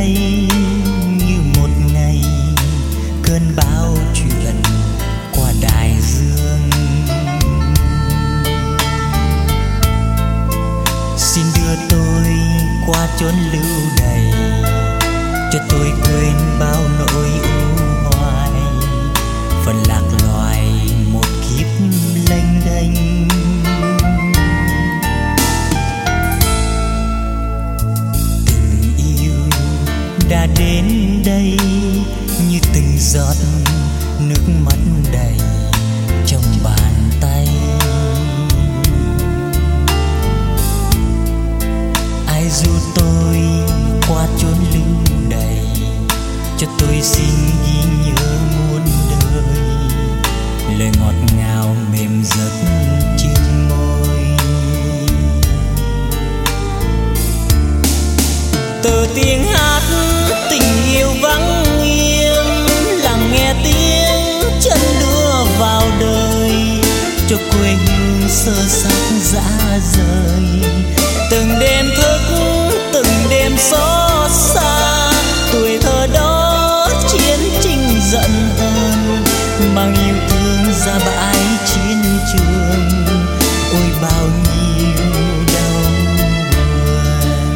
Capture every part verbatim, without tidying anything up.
đây như một ngày, cơn bão chuyện qua đại dương. Xin đưa tôi qua chốn lưu đày, cho tôi quên bao nỗi u hoài, phần lạc loài một kiếp lênh đênh. Tình yêu đã đến đây như từng giọt nước mắt đầy trong bàn tay. Ai ru tôi qua chốn lưu đày, cho tôi xin ghi nhớ muôn đời, lời ngọt ngào mềm giấc trên môi. Từ tiếng hát tình yêu vắng nghiêng, lặng nghe tiếng chân đưa vào đời, cho quê hương sơ xác dã rời. Từng đêm thức, từng đêm xót xa, tuổi thơ đó chiến tranh giận hờn, mang yêu thương ra bãi chiến trường. Ôi bao nhiêu đau buồn.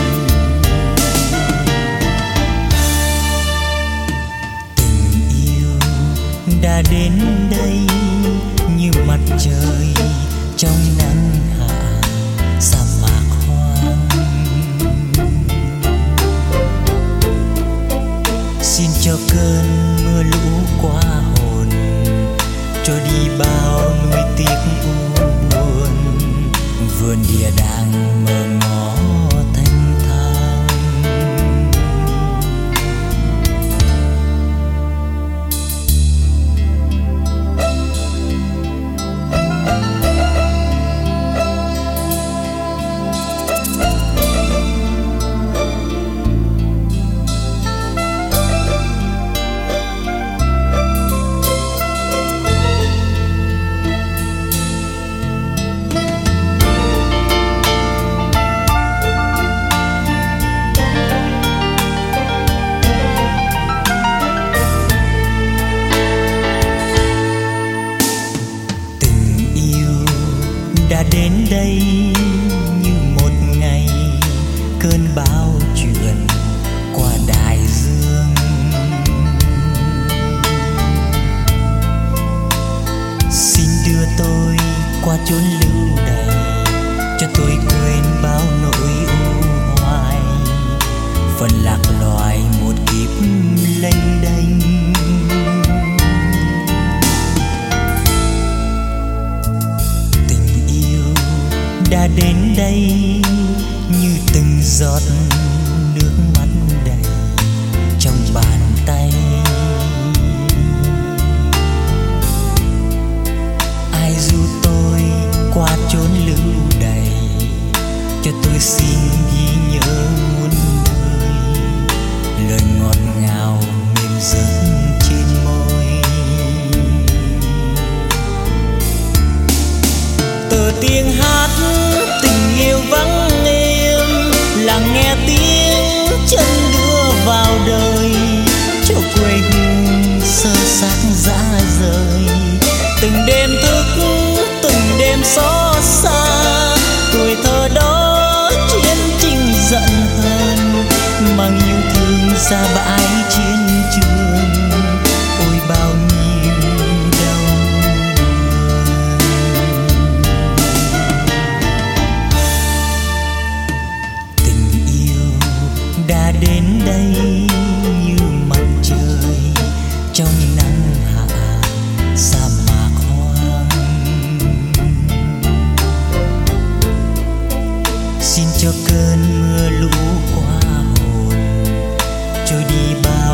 Tình yêu đã đến đây như mặt trời trong nắng hạ sa mạc hoang. Xin cho cơn mưa lũ qua hồn, cho đi bao nuối tiếc u buồn, vườn địa đàng mờ ngó thanh thang. Đã đến đây như một ngày, cơn bão chuyện qua đại dương. Xin đưa tôi qua chốn lưu đày, cho tôi quên bao nỗi u hoài, phần lạc loài một kiếp lênh đênh. Đã đến đây như từng giọt nước mắt đầy trong bàn tay. Ai ru tôi qua chốn lưu đày, cho tôi xin ghi nhớ muôn đời, lời ngọt ngào mềm giấc trên môi. Từ tiếng hát tình yêu vắng êm, lặng nghe tiếng chân đưa vào đời, cho quê hương sơ xác dã rời. Từng đêm thức, từng đêm xót xa, tuổi thơ đó chiến tranh giận hờn, mang yêu thương ra bãi chiến trường. Ôi bao nhiêu đau buồn. Tình yêu đã đến đây như mặt trời trong nắng hạ sa mạc hoang. Xin cho cơn mưa lũ qua hồn, trôi đi bao